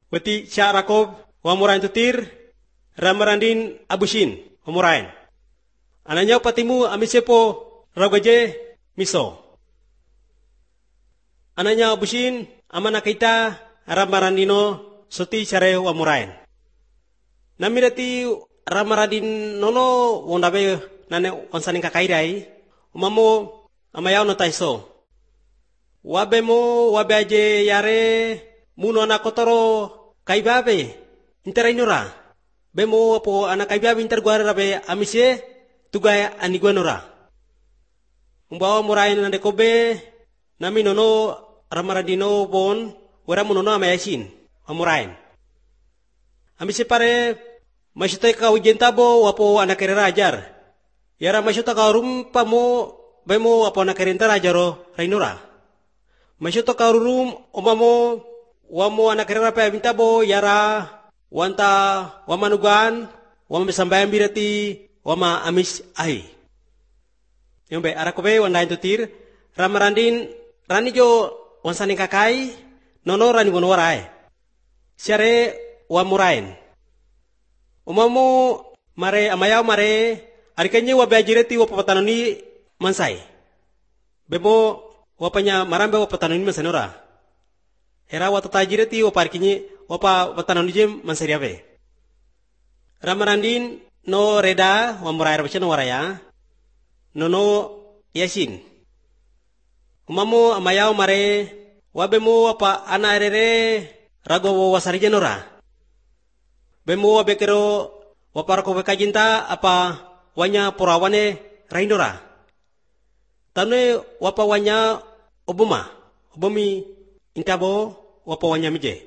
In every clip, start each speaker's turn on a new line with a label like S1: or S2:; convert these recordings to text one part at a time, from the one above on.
S1: Wati siya Rakob, wamurain tutir, ramarandin abushin, wamurain. Ananya patimu amisepo ragaje miso. Ananya abushin, amana kita ramarandino soti sare wamurain. Namirati ramarandin nono wondabe nane onsaning kakairai, umamo amayaw no taiso. Wabe aje yare muno anak kotoro kaibabe interainora. Bemo apo anak kaibabe interguara rabe amise tugaya aniguanora. Umbawa murain nande kobe nami nono ramaradino bon wera munono amayasin amurain. Amise pare masyuta ka ujentabo wapo anak kerera ajar. Yara masyuta ka rumpa mo bemo apo anak kerenta ajaro rainora. Masyuto karurum omamo wamo anak kerera pa bintabo yara wanta wamanugan wama sambayan birati wama amis ai. Yombe arakobe wanda intutir ramarandin rani jo wansaning kakai nono rani gonowarai. Siare wamurain. Omamo mare amayaw mare arikenye wabajireti wapatanoni mansai. Bebo wapanya marambe wapatanoni mansanora. Era watatajireti waparkinyi wapa watanoni jem mansariabe. Ramarandin no reda wamurai rabachan waraya. Nono yasin. Umamu amayaw mare wabemu wapa ana erere rago wasarijanora. Bemu wabekero waparko bekajinta apa wanya purawane raindora. Tane wapa wanya obomi intabo wapa wanya mije.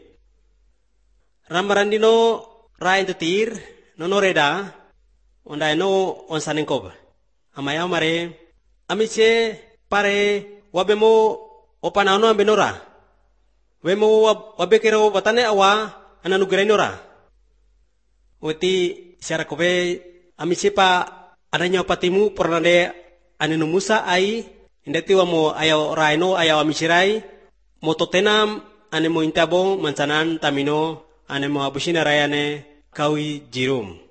S1: Ramarandino rain tutir nono reda onda no onsaning kob. Amayaw mare amise pare wabemo opanano ambenora. Wemo wabekero batane awa ananugrainora. Wati siara kobe amise pa adanya patimu pornade anenu Musa ai indati wamo ayaw raino ayaw amisirai mototenam anemo intabo mansanan tamino anemo abushina rayane kawi jirum.